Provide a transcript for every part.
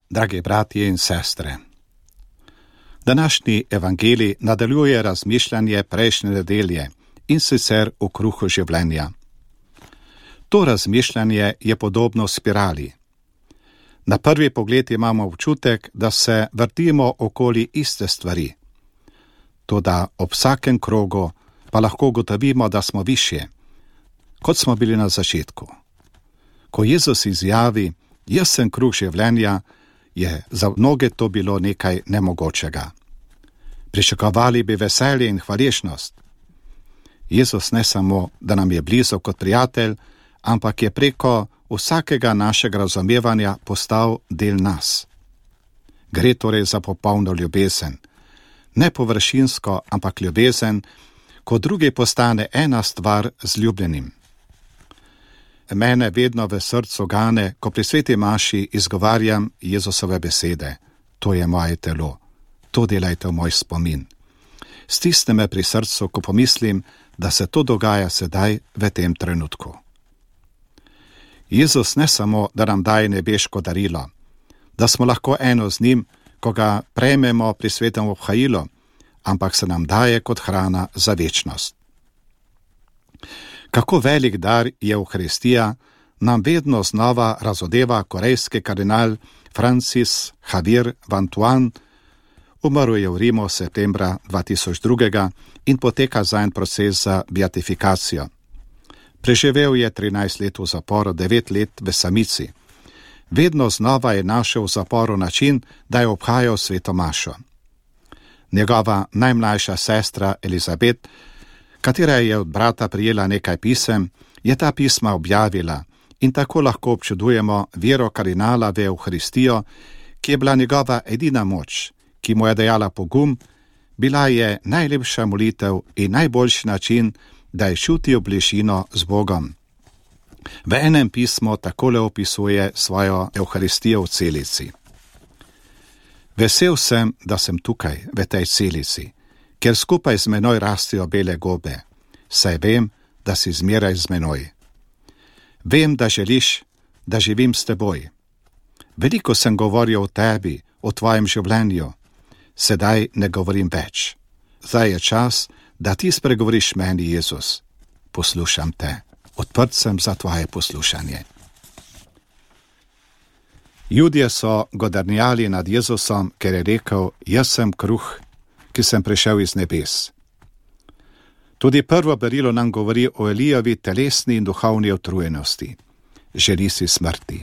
Drage bratje in sestre, današnji evangelij nadaljuje razmišljanje prejšnje nedelje in sicer o kruhu življenja. To razmišljanje je podobno spirali. Na prvi pogled imamo občutek, da se vrtimo okoli iste stvari. Toda ob vsakem krogu pa lahko ugotovimo, da smo višje, kot smo bili na začetku. Ko Jezus izjavi, jaz sem kruh življenja, je za mnoge to bilo nekaj nemogočega. Pričakovali bi veselje in hvaležnost. Jezus ne samo, da nam je blizu kot prijatelj, ampak je preko vsakega našega razumevanja postal del nas. Gre torej za popolno ljubezen. Ne površinsko, ampak ljubezen, ko drugi postane ena stvar z ljubljenim. Mene vedno v srcu gane, ko pri sveti maši izgovarjam Jezusove besede. To je moje telo. To delajte v moj spomin. Stisne me pri srcu, ko pomislim, da se to dogaja sedaj v tem trenutku. Jezus ne samo, da nam daje nebeško darilo, da smo lahko eno z njim, ko ga prejmemo pri svetem obhajilu, ampak se nam daje kot hrana za večnost. Kako velik dar je Euharistija, nam vedno znova razodeva korejski kardinal Francis Xavier Vantuan, umrl je v Rimu septembra 2002 in poteka zanj proces za beatifikacijo. Preživel je 13 let v zaporu, 9 let v samici. Vedno znova je našel v zaporu način, da je obhajal sveto mašo. Njegova najmlajša sestra Elizabet, katera je od brata prijela nekaj pisem, je ta pisma objavila in tako lahko občudujemo vero kardinala v Euharistijo, ki je bila njegova edina moč, ki mu je dajala pogum, bila je najlepša molitev in najboljši način, da je čutil bližino z Bogom. V enem pismu takole opisuje svojo Euharistijo v celici. Vesel sem, da sem tukaj, v tej celici, ker skupaj z menoj rastijo bele gobe, saj vem, da si zmeraj z menoj. Vem, da želiš, da živim s teboj. Veliko sem govoril o tebi, o tvojem življenju, sedaj ne govorim več. Zdaj je čas, da ti spregovoriš meni, Jezus. Poslušam te, odprt sem za tvoje poslušanje. Judje so godrnjali nad Jezusom, ker je rekel, jaz sem kruh, ki sem prišel iz nebes. Tudi prvo berilo nam govori o Elijovi telesni in duhovni utrujenosti. Želi si smrti.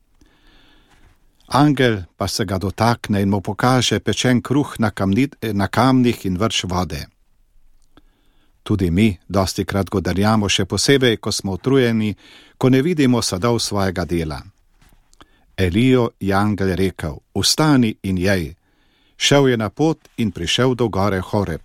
Angel pa se ga dotakne in mu pokaže pečen kruh na kamnih in vrč vode. Tudi mi dostikrat godrnjamo, še posebej, ko smo utrujeni, ko ne vidimo sadov svojega dela. Elijo je angel rekel, vstani in jej. Šel je na pot in prišel do gore Horeb.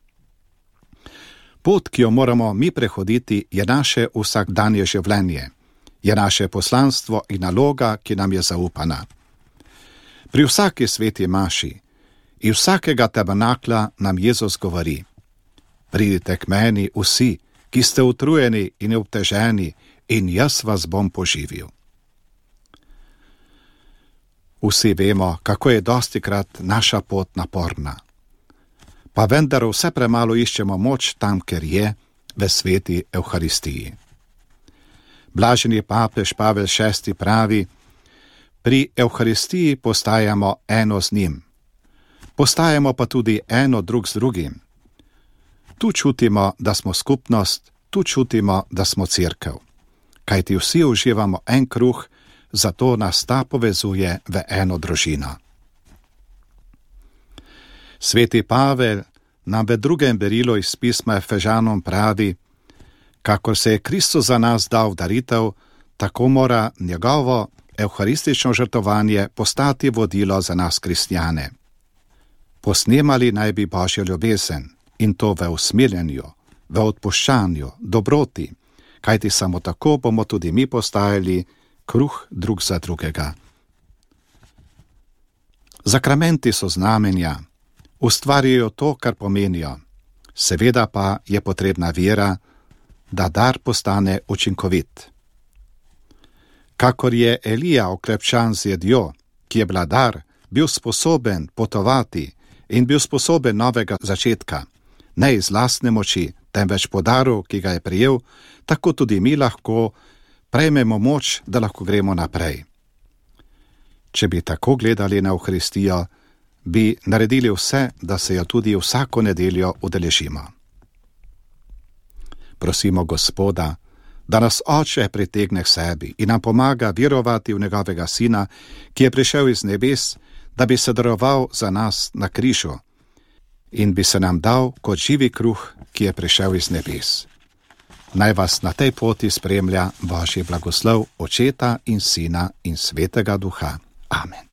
Pot, ki jo moramo mi prehoditi, je naše vsakdanje življenje, je naše poslanstvo in naloga, ki nam je zaupana. Pri vsaki sveti maši in vsakega tabernakla nam Jezus govori, pridite k meni vsi, ki ste utrujeni in obteženi, in jaz vas bom poživil. Vsi vemo, kako je dostikrat naša pot naporna. Pa vendar vse premalo iščemo moč tam, ker je v sveti Euharistiji. Blaženi papež Pavel VI pravi, pri Euharistiji postajamo eno z njim. Postajamo pa tudi eno drug z drugim. Tu čutimo, da smo skupnost, tu čutimo, da smo cerkev. Kajti vsi uživamo en kruh, zato nas ta povezuje v eno družino. Sveti Pavel nam v drugem berilu iz pisma Efežanom pravi, kakor se je Kristus za nas dal v daritev, tako mora njegovo euharistično žrtvovanje postati vodilo za nas kristjane. Posnemali naj bi Božjo ljubezen, in to v usmiljenju, v odpuščanju, dobroti, kajti samo tako bomo tudi mi postajali kruh drug za drugega. Zakramenti so znamenja, ustvarjajo to, kar pomenijo. Seveda pa je potrebna vera, da dar postane učinkovit. Kakor je Elija okrepčan z jedjo, ki je vladar, bil sposoben potovati in bil sposoben novega začetka, ne iz lastne moči, temveč po daru, ki ga je prejel, tako tudi mi lahko prejmemo moč, da lahko gremo naprej. Če bi tako gledali na Evharistijo, bi naredili vse, da se jo tudi vsako nedeljo udeležimo. Prosimo Gospoda, da nas Oče pritegne k sebi in nam pomaga verovati v njegovega Sina, ki je prišel iz nebes, da bi se daroval za nas na križu in bi se nam dal kot živi kruh, ki je prišel iz nebes. Naj vas na tej poti spremlja Božji blagoslov Očeta in Sina in Svetega Duha. Amen.